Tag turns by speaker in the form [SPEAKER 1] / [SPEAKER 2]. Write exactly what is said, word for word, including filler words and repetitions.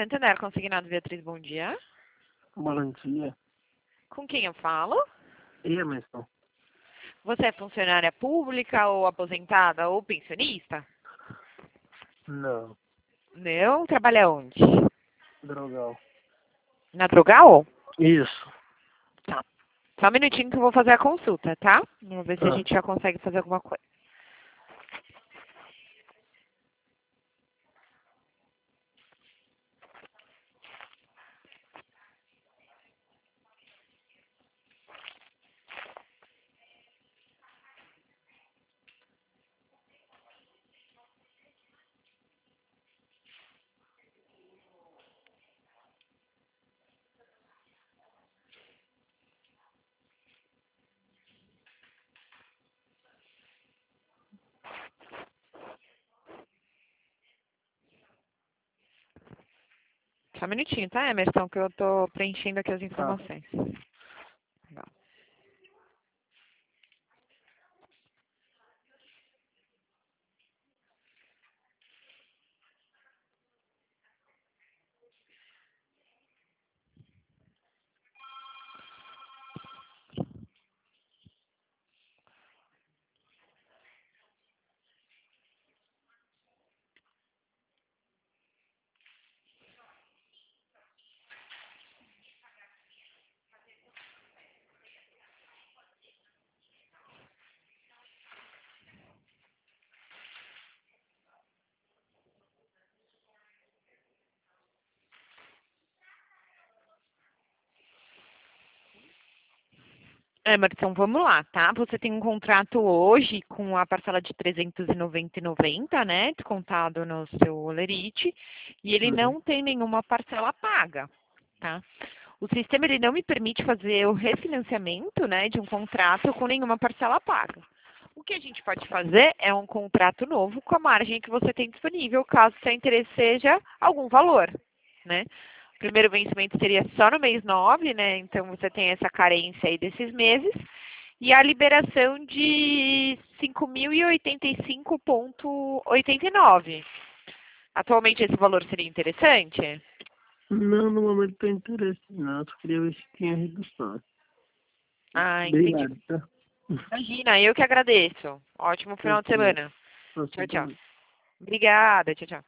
[SPEAKER 1] Santander Consignado, Beatriz, bom dia.
[SPEAKER 2] Bom dia.
[SPEAKER 1] Com quem eu falo?
[SPEAKER 2] Emerson.
[SPEAKER 1] Você é funcionária pública ou aposentada ou pensionista?
[SPEAKER 2] Não.
[SPEAKER 1] Não? Trabalha onde?
[SPEAKER 2] Drogal.
[SPEAKER 1] Na Drogal?
[SPEAKER 2] Isso.
[SPEAKER 1] Tá. Só um minutinho que eu vou fazer a consulta, tá? Vamos ver se a
[SPEAKER 2] Ah.
[SPEAKER 1] gente já consegue fazer alguma coisa. Só um minutinho, tá, Emerson? Que eu tô preenchendo aqui as informações. Legal. Emerson, vamos lá, tá? Você tem um contrato hoje com a parcela de trezentos e noventa e noventa, né? Descontado no seu Olerite. E ele
[SPEAKER 2] Uhum.
[SPEAKER 1] não tem nenhuma parcela paga, tá? O sistema ele não me permite fazer o refinanciamento, né, de um contrato com nenhuma parcela paga. O que a gente pode fazer é um contrato novo com a margem que você tem disponível, caso seu interesse seja algum valor, né? O primeiro vencimento seria só no mês nove, né? Então você tem essa carência aí desses meses. E a liberação de cinco mil e oitenta e cinco vírgula oitenta e nove. Atualmente esse valor seria interessante?
[SPEAKER 2] Não, no momento tem interesse, não. Eu só queria ver se tinha redução.
[SPEAKER 1] Ah, entendi.
[SPEAKER 2] Obrigado, tá?
[SPEAKER 1] Imagina, eu que agradeço. Ótimo final de semana. Tchau, tchau.
[SPEAKER 2] Você
[SPEAKER 1] Obrigada, tchau, tchau.